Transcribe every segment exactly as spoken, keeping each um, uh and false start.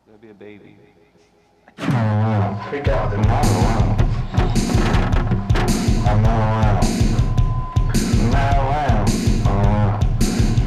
There'll be a baby. Freak out, I'm not alone. I'm not alone. I'm not alone. I'm not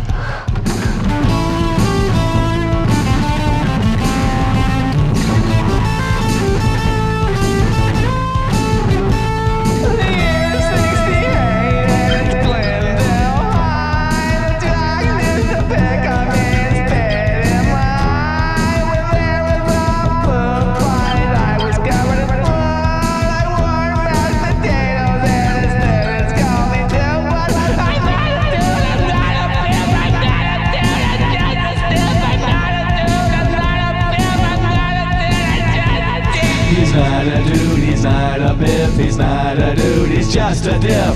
He's not a dude, he's not a biff, he's not a dude, he's just a diff.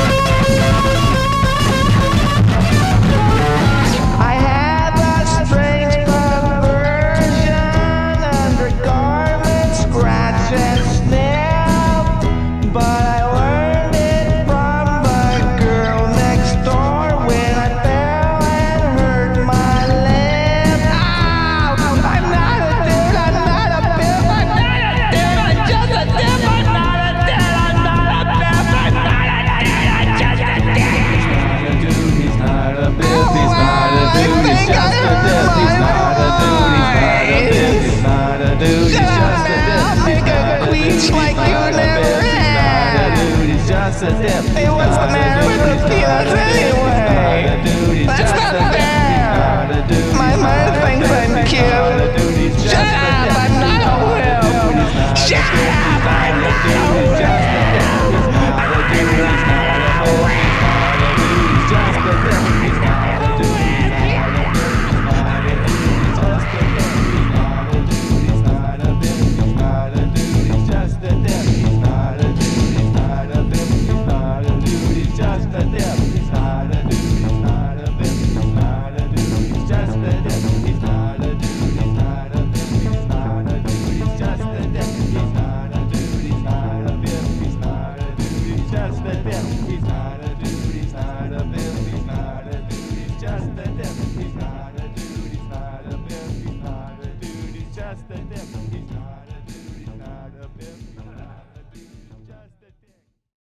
I have a strange perversion, undergarment, scratch and snap. But I learned it from the girl next door when I fell and hurt my limb. Ow! I'm not a dude, I'm not a biff, I'm not a dude, I'm just a diff. I'm not a dude, I'm not a biff, I'm not a dude, I'm just a diff. He's not a dude, he's not a biff, he's not a dude, he's just a diff. He's not a dude, he's not a biff, he's not a dude, he's just a diff. Make a queech like you never had. He's just a diff. Hey, what's the matter with the peanuts anyway? He's not a dude, he's That's just not a diff. fair.